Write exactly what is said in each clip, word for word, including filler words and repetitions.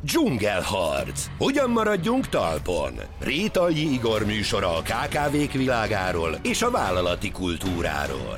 Dzsungelharc. Hogyan maradjunk talpon? Rétalji Igor műsora a ká ká vék világáról és a vállalati kultúráról.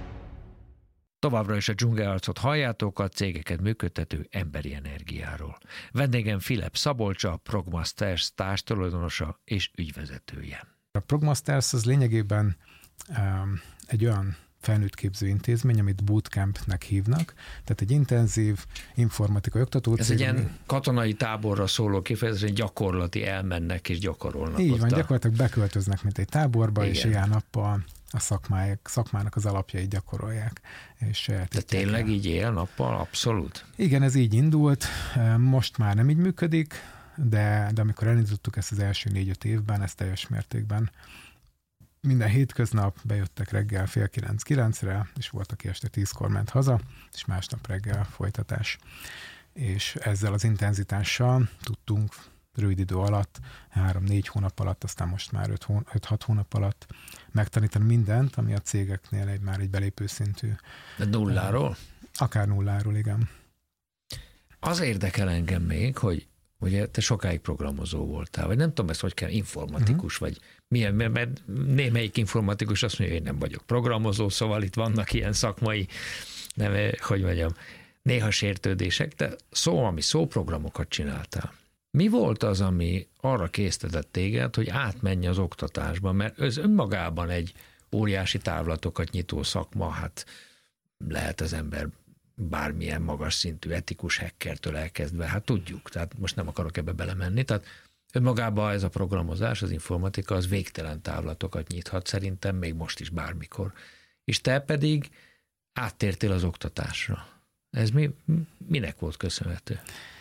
Továbbra is a dzsungelharcot halljátok, a cégeket működtető emberi energiáról. Vendégem Filip Szabolcs, a Progmasters társtulajdonosa és ügyvezetője. A Progmasters az lényegében um, egy olyan felnőttképző intézmény, amit bootcampnek hívnak, tehát egy intenzív informatikai oktatócég. Ez egy ilyen katonai táborra szóló kifejezés, gyakorlati elmennek és gyakorolnak. Így van, a... gyakorlatilag beköltöznek, mint egy táborba, igen. És ilyen nappal a szakmának, szakmának az alapjait gyakorolják. És de tényleg így él nappal? Abszolút? Igen, ez így indult, most már nem így működik, de, de amikor elindítottuk ezt az első négy-öt évben, ez teljes mértékben minden hétköznap bejöttek reggel fél kilenc-kilencre, és volt, aki este tízkor ment haza, és másnap reggel folytatás. És ezzel az intenzitással tudtunk rövid idő alatt, három-négy hónap alatt, aztán most már öt-hat hónap alatt megtanítani mindent, ami a cégeknél egy, már egy belépő szintű. De nulláról? Akár nulláról, igen. Az érdekel engem még, hogy ugye te sokáig programozó voltál, vagy nem tudom ezt, hogy kell, informatikus, uh-huh. vagy milyen, mert némelyik informatikus azt mondja, hogy én nem vagyok programozó, szóval itt vannak ilyen szakmai, nem, hogy mondjam, néha sértődések, de szó, ami szóprogramokat csináltál. Mi volt az, ami arra késztetett téged, hogy átmenj az oktatásba, mert ez önmagában egy óriási távlatokat nyitó szakma, hát lehet az ember bármilyen magas szintű etikus hackertől elkezdve, hát tudjuk, tehát most nem akarok ebbe belemenni, tehát önmagában ez a programozás, az informatika, az végtelen távlatokat nyithat szerintem még most is bármikor. És te pedig áttértél az oktatásra. Ez mi, minek volt köszönhető?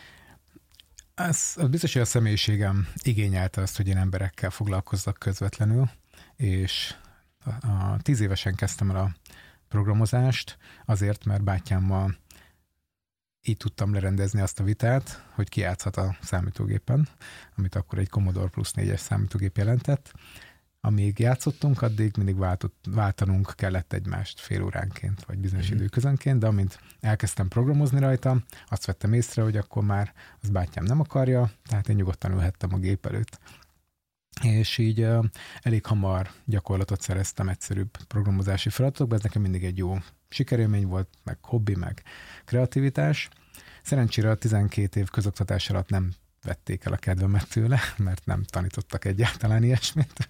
Ez, az biztos, hogy a személyiségem igényelte azt, hogy én emberekkel foglalkozzak közvetlenül, és a, a tíz évesen kezdtem el a programozást, azért, mert bátyámmal így tudtam lerendezni azt a vitát, hogy ki játszhat a számítógépen, amit akkor egy Commodore Plus négyes számítógép jelentett. Amíg játszottunk, addig mindig váltott, váltanunk kellett egymást fél óránként, vagy bizonyos mm-hmm. időközönként, de amint elkezdtem programozni rajta, azt vettem észre, hogy akkor már az bátyám nem akarja, tehát én nyugodtan ülhettem a gép előtt. És így uh, elég hamar gyakorlatot szereztem egyszerűbb programozási feladatokban, ez nekem mindig egy jó sikerélmény volt, meg hobbi, meg kreativitás. Szerencsére a tizenkét év közoktatás alatt nem vették el a kedvemet tőle, mert nem tanítottak egyáltalán ilyesmit.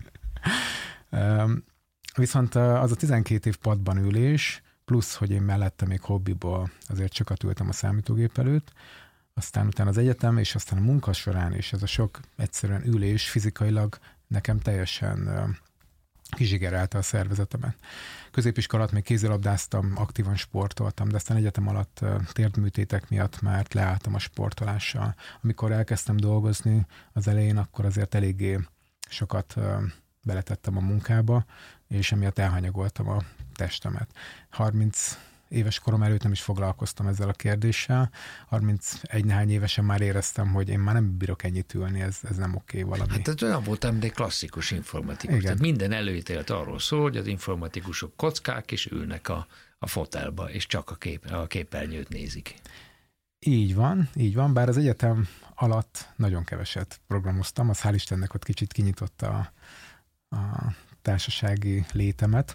Viszont az a tizenkét év padban ülés, plusz, hogy én mellette még hobbiból azért sokat ültem a számítógép előtt, aztán utána az egyetem, és aztán a munka során is ez a sok egyszerűen ülés fizikailag nekem teljesen kizsigerelte a szervezetemet. Középiskola alatt még kézilabdáztam, aktívan sportoltam, de aztán egyetem alatt térdműtétek miatt már leálltam a sportolással. Amikor elkezdtem dolgozni az elején, akkor azért eléggé sokat beletettem a munkába, és emiatt elhanyagoltam a testemet. harminc éves korom előtt nem is foglalkoztam ezzel a kérdéssel. harmincegy néhány évesen már éreztem, hogy én már nem bírok ennyit ülni, ez, ez nem oké valami. Hát ez olyan voltam, de klasszikus informatikus. Igen. Tehát minden előítélet arról szól, hogy az informatikusok kockák, és ülnek a, a fotelba, és csak a, kép, a képernyőt nézik. Így van, így van, bár az egyetem alatt nagyon keveset programoztam, az hál' Istennek ott kicsit kinyitotta a, a társasági létemet,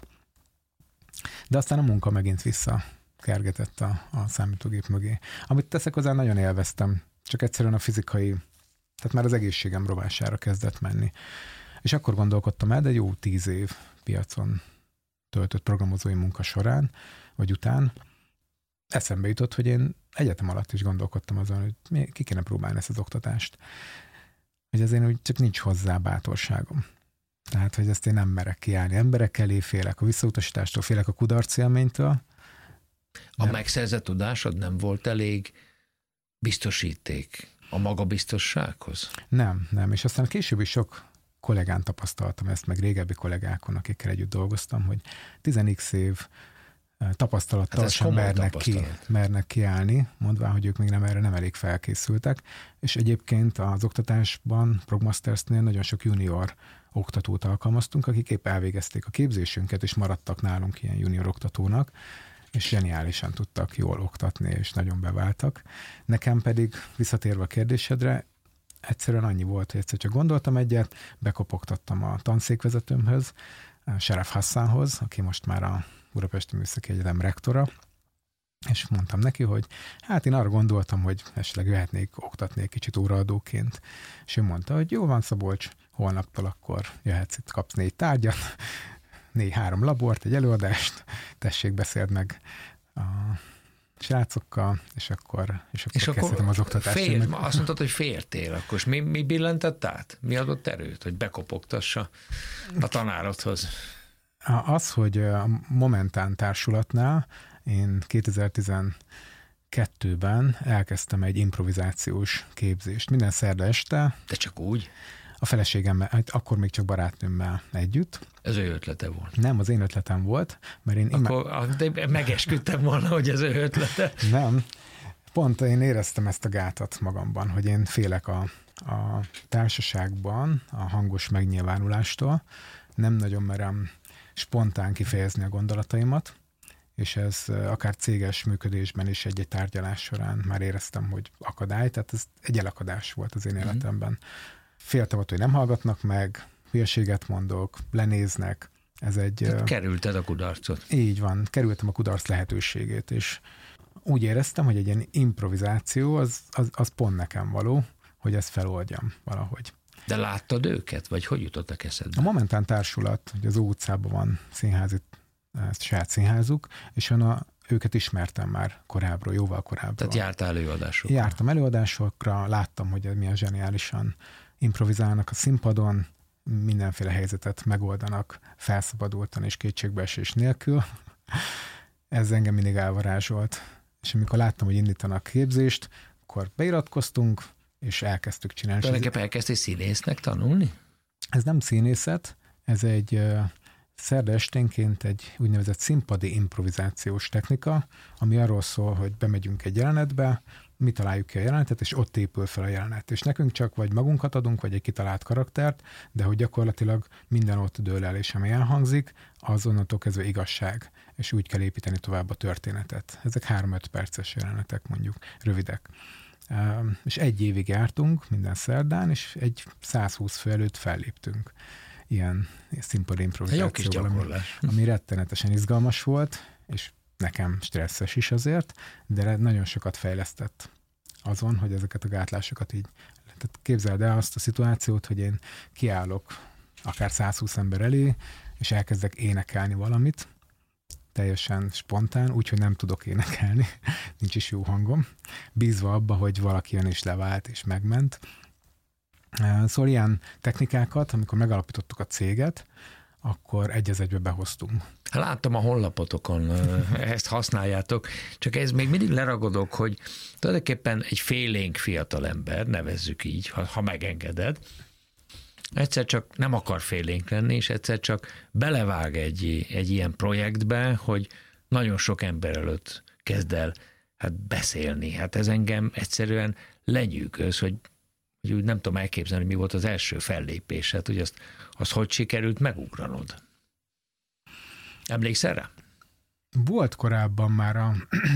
de aztán a munka megint visszakergetett a, a számítógép mögé. Amit teszek hozzá, nagyon élveztem, csak egyszerűen a fizikai, tehát már az egészségem rovására kezdett menni. És akkor gondolkodtam el, de jó tíz év piacon töltött programozói munka során, vagy után, eszembe jutott, hogy én egyetem alatt is gondolkodtam azon, hogy ki kéne próbálni ezt az oktatást. Hogy azért úgy csak nincs hozzá bátorságom. Tehát, hogy ezt én nem merek kiállni. Emberek elé félek a visszautasítástól, félek a kudarcélménytől. A nem. Megszerzett tudásod nem volt elég biztosíték a magabiztossághoz? Nem, nem. És aztán később is sok kollégán tapasztaltam ezt, meg régebbi kollégákon, akikkel együtt dolgoztam, hogy tíz x év tapasztalattal hát sem mernek, ki, mernek kiállni, mondván, hogy ők még nem erre nem elég felkészültek. És egyébként az oktatásban, Progmastersnél nagyon sok junior oktatót alkalmaztunk, akik épp elvégezték a képzésünket, és maradtak nálunk ilyen junior oktatónak, és zseniálisan tudtak jól oktatni, és nagyon beváltak. Nekem pedig, visszatérve a kérdésedre, egyszerűen annyi volt, hogy egyszer csak gondoltam egyet, bekopogtattam a tanszékvezetőmhöz, Seref Hassanhoz, aki most már a Budapesti Műszaki Egyetem rektora, és mondtam neki, hogy hát én arra gondoltam, hogy esetleg jöhetnék oktatni egy kicsit óraadóként. És ő mondta, hogy jó van, Szabolcs, holnaptól akkor jöhetsz itt, kapsz négy tárgyat, négy három labort, egy előadást, tessék, beszéld meg a srácokkal, és akkor, és akkor, és akkor az oktatást. Fél, meg... Azt mondtad, hogy féltél, akkor mi, mi billentett át? Mi adott erőt, hogy bekopogtassa a tanárodhoz? Az, hogy a Momentán társulatnál én kétezer-tizenkettőben elkezdtem egy improvizációs képzést. Minden szerda este. De csak úgy? A feleségemmel, hát akkor még csak barátnőmmel együtt. Ez ő ötlete volt? Nem, az én ötletem volt, mert én... Akkor imá... megesküdtem volna, hogy ez ő ötlete. Nem. Pont én éreztem ezt a gátat magamban, hogy én félek a, a társaságban a hangos megnyilvánulástól. Nem nagyon merem spontán kifejezni a gondolataimat, és ez akár céges működésben is egy-egy tárgyalás során már éreztem, hogy akadály, tehát ez egy elakadás volt az én mm-hmm. életemben. Féltem attól, hogy nem hallgatnak meg, hülyeséget mondok, lenéznek, ez egy... Tehát kerülted a kudarcot. Így van, kerültem a kudarc lehetőségét, és úgy éreztem, hogy egy ilyen improvizáció az, az, az pont nekem való, hogy ezt feloldjam valahogy. De láttad őket, vagy hogy jutottak eszedbe? A Momentán társulat, hogy az Ó utcában van színházi, saját színházuk, és a, őket ismertem már korábbról, jóval korábbról. Tehát jártál előadásokra? Jártam előadásokra, láttam, hogy milyen zseniálisan improvizálnak a színpadon, mindenféle helyzetet megoldanak felszabadultan és kétségbeesés nélkül. Ez engem mindig elvarázsolt. És amikor láttam, hogy indítanak képzést, akkor beiratkoztunk, és elkezdtük csinálni. Tulajdonképpen elkezdtél színésznek tanulni? Ez nem színészet, ez egy uh, szerda esténként egy úgynevezett színpadi improvizációs technika, ami arról szól, hogy bemegyünk egy jelenetbe, mi találjuk ki a jelenetet, és ott épül fel a jelenet. És nekünk csak vagy magunkat adunk, vagy egy kitalált karaktert, de hogy gyakorlatilag minden ott dől el, és ami elhangzik, az onnantól kezdve igazság, és úgy kell építeni tovább a történetet. Ezek három-öt perces jelenetek, mondjuk, rövidek. Uh, és egy évig jártunk minden szerdán, és egy százhúsz fő előtt felléptünk. Ilyen színpadi improvizációval, ami, ami rettenetesen izgalmas volt, és nekem stresszes is azért, de nagyon sokat fejlesztett azon, hogy ezeket a gátlásokat így... Tehát képzeld el azt a szituációt, hogy én kiállok akár százhúsz ember elé, és elkezdek énekelni valamit, teljesen spontán, úgyhogy nem tudok énekelni, nincs is jó hangom, bízva abba, hogy valaki jön és levált és megment. Szóval ilyen technikákat, amikor megalapítottuk a céget, akkor egy az egybe behoztunk. Láttam a honlapotokon, ezt használjátok, csak ez még mindig leragadok, hogy tulajdonképpen egy félénk fiatalember, nevezzük így, ha, ha megengeded, egyszer csak nem akar félénk lenni, és egyszer csak belevág egy, egy ilyen projektbe, hogy nagyon sok ember előtt kezd el hát beszélni. Hát ez engem egyszerűen lenyűgöz, hogy, hogy úgy nem tudom elképzelni, mi volt az első fellépés, hát hogy azt, azt hogy sikerült megugranod. Emlékszel rá? Volt korábban már a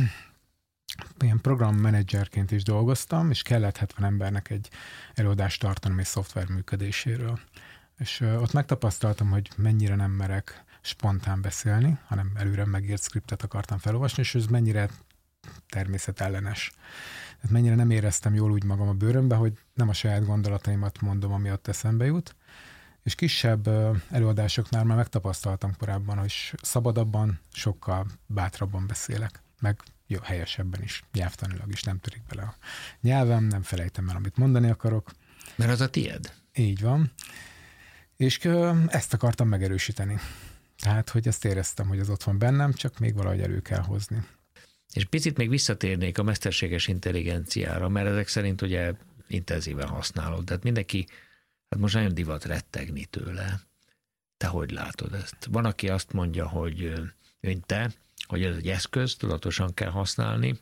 ilyen programmenedzserként is dolgoztam, és kellett hetven embernek egy előadást tartanom egy szoftver működéséről. És ott megtapasztaltam, hogy mennyire nem merek spontán beszélni, hanem előre megírt skriptet akartam felolvasni, és ez mennyire természetellenes. Tehát mennyire nem éreztem jól úgy magam a bőrömbe, hogy nem a saját gondolataimat mondom, ami ott eszembe jut. És kisebb előadásoknál már megtapasztaltam korábban, hogy szabadabban, sokkal bátrabban beszélek, meg jó, helyesebben is, nyelvtanilag is nem törik bele a nyelvem, nem felejtem el, amit mondani akarok. Mert az a tied. Így van. És ezt akartam megerősíteni. Tehát, hogy ezt éreztem, hogy az ott van bennem, csak még valahogy elő kell hozni. És picit még visszatérnék a mesterséges intelligenciára, mert ezek szerint ugye intenzíven használod. Tehát mindenki, hát most nagyon divat rettegni tőle. Te hogy látod ezt? Van, aki azt mondja, hogy mint te, hogy ez egy eszköz, tudatosan kell használni,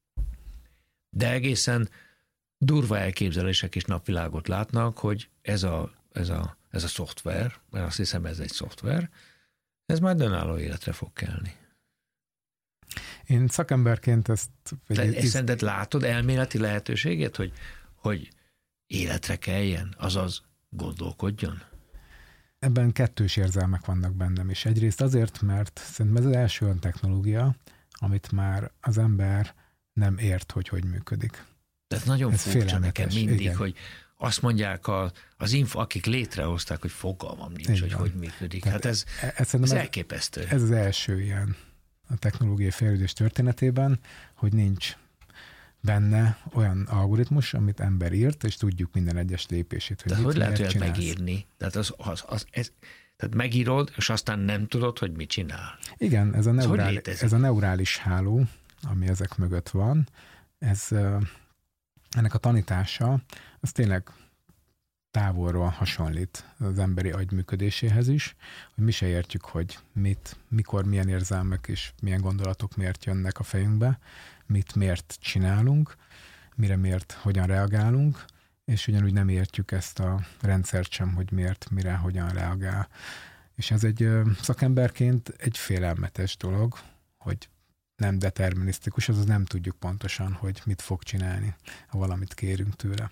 de egészen durva elképzelések is napvilágot látnak, hogy ez a, ez a, ez a szoftver, mert azt hiszem ez egy szoftver, ez majd önálló életre fog kelni. Én szakemberként ezt... De ezt szerinted látod elméleti lehetőséget, hogy, hogy életre keljen, azaz gondolkodjon? Ebben kettős érzelmek vannak bennem is. Egyrészt azért, mert szerintem ez az első olyan technológia, amit már az ember nem ért, hogy hogy működik. Ez nagyon ez furcsa nekem mindig, igen. Hogy azt mondják a, az info, akik létrehozták, hogy fogalmam nincs, igen. hogy hogy működik. Tehát ez, ez, ez elképesztő. Ez az első ilyen a technológiai fejlődés történetében, hogy nincs benne olyan algoritmus, amit ember írt, és tudjuk minden egyes lépését. Hogy, hogy lehet olyat megírni? Tehát, az, az, az, ez, tehát megírod, és aztán nem tudod, hogy mit csinál. Igen, ez a, neurál, ez a neurális háló, ami ezek mögött van, ez, ennek a tanítása, az tényleg távolról hasonlít az emberi agy működéséhez is, hogy mi se értjük, hogy mit, mikor, milyen érzelmek és milyen gondolatok miért jönnek a fejünkbe, mit miért csinálunk, mire miért, hogyan reagálunk, és ugyanúgy nem értjük ezt a rendszert sem, hogy miért, mire, hogyan reagál. És ez egy szakemberként egy félelmetes dolog, hogy nem determinisztikus, azaz nem tudjuk pontosan, hogy mit fog csinálni, ha valamit kérünk tőle.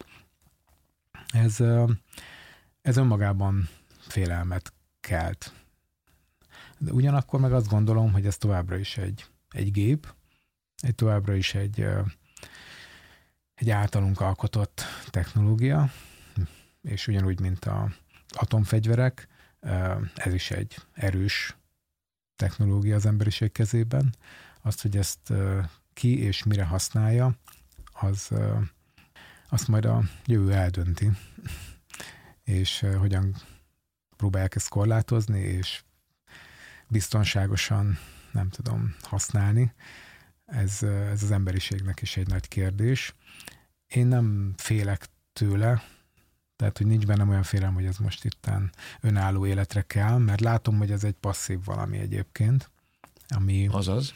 Ez, ez önmagában félelmet kelt. De ugyanakkor meg azt gondolom, hogy ez továbbra is egy, egy gép, egy továbbra is egy, egy általunk alkotott technológia, és ugyanúgy, mint az atomfegyverek, ez is egy erős technológia az emberiség kezében. Azt, hogy ezt ki és mire használja, az, azt majd a jövő eldönti, és hogyan próbálják ezt korlátozni, és biztonságosan, nem tudom, használni. Ez, ez az emberiségnek is egy nagy kérdés. Én nem félek tőle, tehát, hogy nincs bennem olyan félelem, hogy ez most itten önálló életre kell, mert látom, hogy ez egy passzív valami egyébként, ami... Azaz?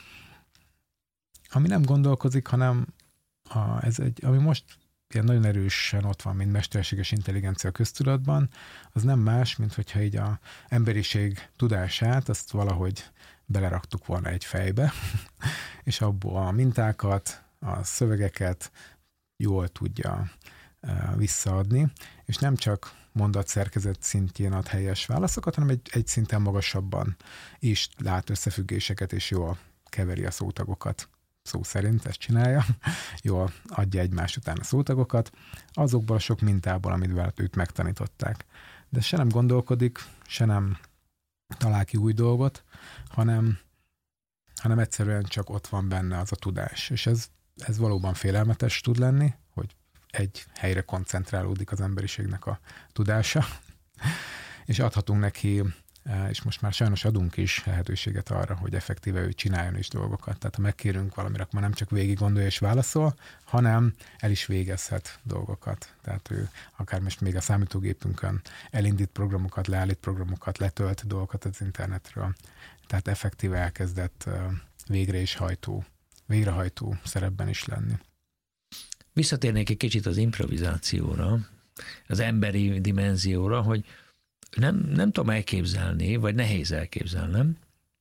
Ami nem gondolkozik, hanem a, ez egy, ami most ilyen nagyon erősen ott van, mint mesterséges intelligencia a köztudatban, az nem más, mint hogyha így a emberiség tudását, azt valahogy beleraktuk volna egy fejbe, és abból a mintákat, a szövegeket jól tudja visszaadni, és nem csak mondatszerkezet szintjén ad helyes válaszokat, hanem egy, egy szinten magasabban is lát összefüggéseket, és jól keveri a szótagokat. Szó szerint ezt csinálja, jól adja egymás után a szótagokat, azokból a sok mintából, amit vele őt megtanították. De se nem gondolkodik, se nem talál ki új dolgot, hanem, hanem egyszerűen csak ott van benne az a tudás. És ez, ez valóban félelmetes tud lenni, hogy egy helyre koncentrálódik az emberiségnek a tudása, és adhatunk neki, és most már sajnos adunk is lehetőséget arra, hogy effektíve ő csináljon is dolgokat. Tehát ha megkérünk valamire, akkor már nem csak végig gondolja és válaszol, hanem el is végezhet dolgokat. Tehát ő akár most még a számítógépünkön elindít programokat, leállít programokat, letölt dolgokat az internetről. Tehát effektíve elkezdett végre is hajtó, végrehajtó szerepben is lenni. Visszatérnék egy kicsit az improvizációra, az emberi dimenzióra, hogy nem, nem tudom elképzelni, vagy nehéz elképzelnem,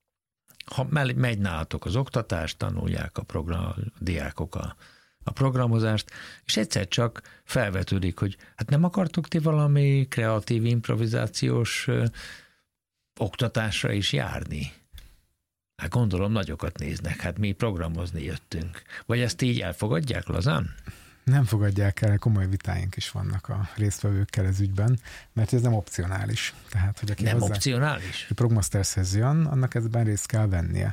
ha megy nálatok az oktatás, tanulják a, program, a diákok a, a programozást, és egyszer csak felvetődik, hogy hát nem akartok ti valami kreatív, improvizációs ö, oktatásra is járni? Hát gondolom nagyokat néznek, hát mi programozni jöttünk. Vagy ezt így elfogadják lazán? Nem fogadják el, komoly vitáink is vannak a résztvevőkkel ez ügyben, mert ez nem opcionális. Tehát, hogy aki nem hozzá, opcionális? Aki Progmastershez jön, annak ezben részt kell vennie.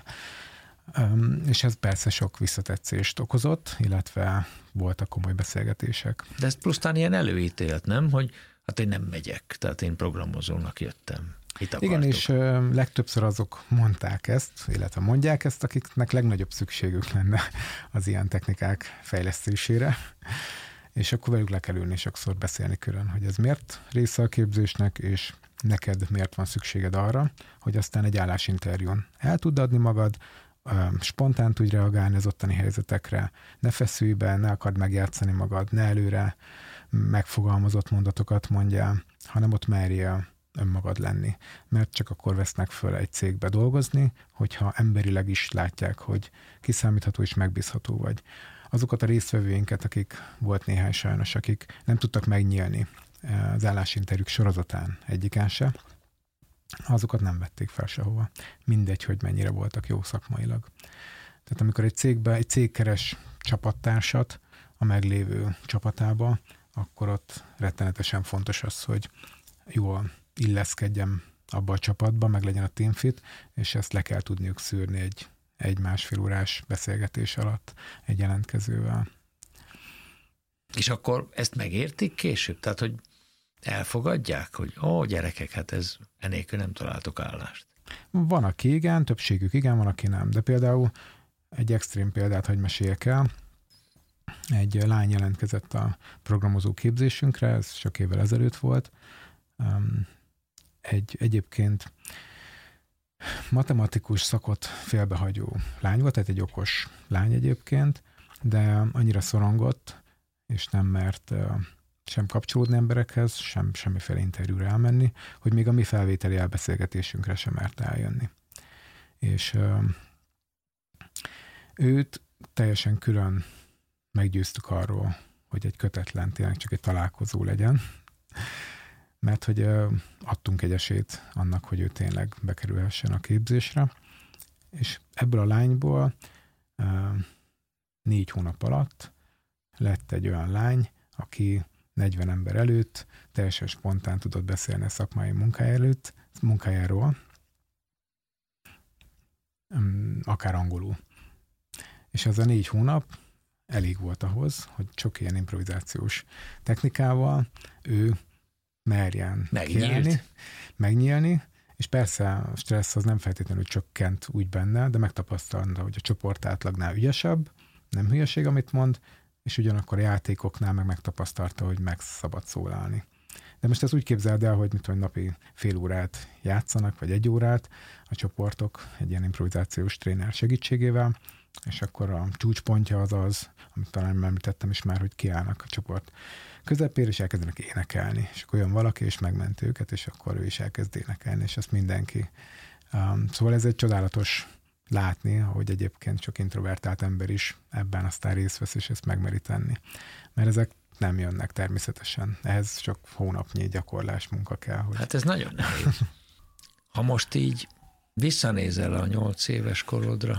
Um, és ez persze sok visszatetszést okozott, illetve voltak komoly beszélgetések. De ez plusztán ilyen előítélet, nem? Hogy hát én nem megyek, tehát én programozónak jöttem. Igen, és ö, legtöbbször azok mondták ezt, illetve mondják ezt, akiknek legnagyobb szükségük lenne az ilyen technikák fejlesztésére, és akkor velük le kell ülni sokszor beszélni külön, hogy ez miért része a képzésnek, és neked miért van szükséged arra, hogy aztán egy állásinterjún el tud adni magad, ö, spontán tudj reagálni az ottani helyzetekre, ne feszülj be, ne akard megjátszani magad, ne előre megfogalmazott mondatokat mondjál, hanem ott merjél önmagad lenni. Mert csak akkor vesznek föl egy cégbe dolgozni, hogyha emberileg is látják, hogy kiszámítható és megbízható vagy. Azokat a résztvevőinket, akik volt néhány sajnos, akik nem tudtak megnyílni az állásinterjúk sorozatán egyiken se, azokat nem vették fel sehova. Mindegy, hogy mennyire voltak jó szakmailag. Tehát amikor egy cégbe, egy cég keres csapattársat a meglévő csapatába, akkor ott rettenetesen fontos az, hogy jól illeszkedjem abba a csapatba, meg legyen a teamfit, és ezt le kell tudniuk szűrni egy, egy másfél órás beszélgetés alatt egy jelentkezővel. És akkor ezt megértik később? Tehát, hogy elfogadják, hogy ó, gyerekek, hát ez enélkül nem találtok állást. Van, aki igen, többségük igen, van, aki nem. De például egy extrém példát hagy meséljek el. Egy lány jelentkezett a programozó képzésünkre, ez sok évvel ezelőtt volt. Egy egyébként matematikus szakot félbehagyó lány volt, tehát egy okos lány egyébként, de annyira szorongott, és nem mert sem kapcsolódni emberekhez, sem semmiféle interjúra elmenni, hogy még a mi felvételi elbeszélgetésünkre sem mert eljönni. És ö, őt teljesen külön meggyőztük arról, hogy egy kötetlen, tényleg csak egy találkozó legyen, mert hogy ö, adtunk egy esélyt annak, hogy ő tényleg bekerülhessen a képzésre, és ebből a lányból ö, négy hónap alatt lett egy olyan lány, aki negyven ember előtt teljesen spontán tudott beszélni a szakmai munkája előtt, munkájáról, akár angolul. És az a négy hónap elég volt ahhoz, hogy sok ilyen improvizációs technikával ő merjen kiállni, megnyílni, és persze a stressz az nem feltétlenül csökkent úgy benne, de megtapasztalta, hogy a csoport átlagnál ügyesebb, nem hülyeség, amit mond, és ugyanakkor a játékoknál meg megtapasztalta, hogy meg szabad szólalni. De most ezt úgy képzeld el, hogy mit tudom, napi fél órát játszanak, vagy egy órát a csoportok egy ilyen improvizációs tréner segítségével, és akkor a csúcspontja az az, amit talán említettem is már, hogy kiállnak a csoport közepére, és elkezdenek énekelni. És akkor jön valaki, és megment őket, és akkor ő is elkezd énekelni, és ezt mindenki. Um, szóval ez egy csodálatos látni, hogy egyébként sok introvertált ember is ebben aztán részt vesz, és ezt megmeri tenni. Mert ezek nem jönnek természetesen. Ehhez sok hónapnyi gyakorlás munka kell. Hogy... Hát ez nagyon nehéz. Ha most így visszanézel a nyolc éves korodra,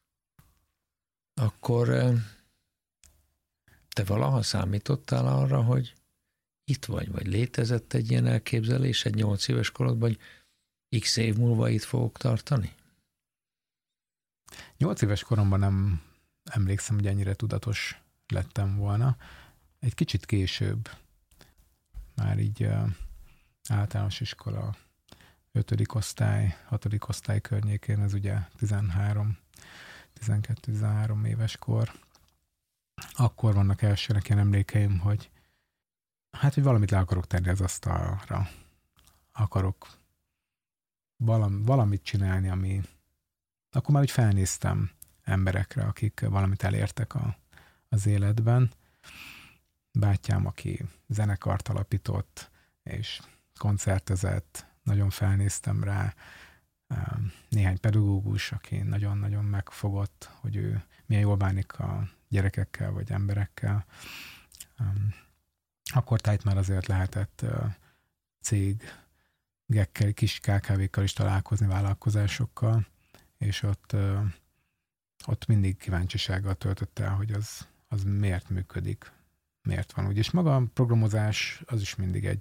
akkor te valaha számítottál arra, hogy itt vagy, vagy létezett egy ilyen elképzelés egy nyolc éves korodban, hogy x év múlva itt fogok tartani? Nyolc éves koromban nem emlékszem, hogy ennyire tudatos lettem volna. Egy kicsit később, már így uh, általános iskola, ötödik osztály, hatodik osztály környékén, ez ugye tizenhárom, tizenkettő tizenhárom éves kor. Akkor vannak elsőnek ilyen emlékeim, hogy hát, hogy valamit le akarok tenni az asztalra. Akarok valam, valamit csinálni, ami akkor már úgy felnéztem emberekre, akik valamit elértek a, az életben. Bátyám, aki zenekart alapított, és koncertezett, nagyon felnéztem rá. Néhány pedagógus, aki nagyon-nagyon megfogott, hogy ő milyen jól bánik a gyerekekkel, vagy emberekkel. Akkor tájt már azért lehetett cégekkel, kis ká ká vékkal is találkozni, vállalkozásokkal, és ott, ott mindig kíváncsisággal töltött el, hogy az, az miért működik, miért van úgy. És maga a programozás az is mindig egy,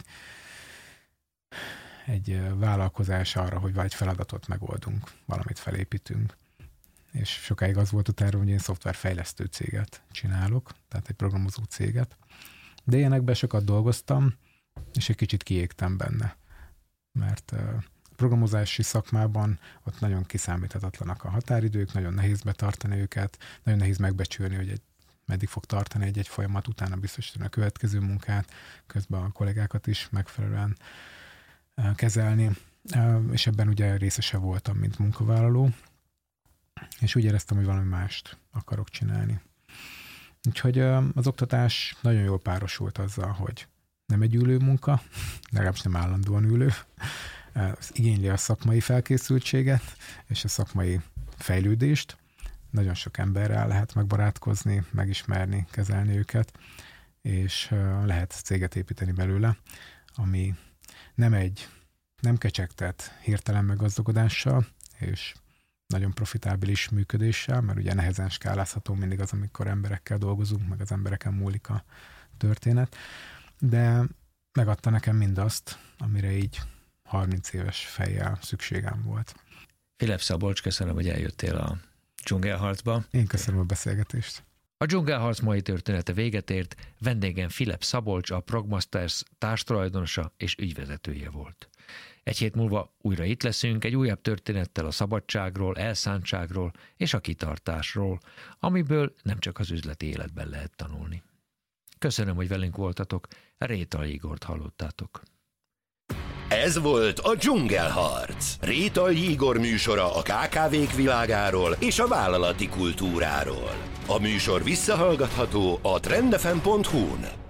egy vállalkozás arra, hogy vagy feladatot megoldunk, valamit felépítünk. És sokáig az volt utána, hogy én szoftverfejlesztő céget csinálok, tehát egy programozó céget. De ilyenekben sokat dolgoztam, és egy kicsit kiégtem benne, mert programozási szakmában ott nagyon kiszámíthatatlanak a határidők, nagyon nehéz betartani őket, nagyon nehéz megbecsülni, hogy egy, meddig fog tartani egy-egy folyamat, utána biztosítani a következő munkát, közben a kollégákat is megfelelően kezelni, és ebben ugye részese voltam, mint munkavállaló, és úgy éreztem, hogy valami mást akarok csinálni. Úgyhogy az oktatás nagyon jól párosult azzal, hogy nem egy ülő munka, legalábbis nem állandóan ülő. Ez igényli a szakmai felkészültséget és a szakmai fejlődést. Nagyon sok emberrel lehet megbarátkozni, megismerni, kezelni őket, és lehet céget építeni belőle, ami nem egy nem kecsegtet hirtelen meggazdagodással, és nagyon profitábilis működéssel, mert ugye nehezen skálázható mindig az, amikor emberekkel dolgozunk, meg az embereken múlik a történet, de megadta nekem mindazt, amire így harminc éves fejjel szükségem volt. Philipp Szabolcs, köszönöm, hogy eljöttél a Dzsungelharcba. Én köszönöm a beszélgetést. A Dzsungelharc mai története véget ért, vendégem Philipp Szabolcs, a Progmasters társtulajdonosa és ügyvezetője volt. Egy hét múlva újra itt leszünk egy újabb történettel a szabadságról, elszántságról és a kitartásról, amiből nem csak az üzleti életben lehet tanulni. Köszönöm, hogy velünk voltatok, Rétai Igort hallottátok. Ez volt a Dzsungelharc. Rétai Igor műsora a ká ká vék világáról és a vállalati kultúráról. A műsor visszahallgatható a trendefem pont hu-n.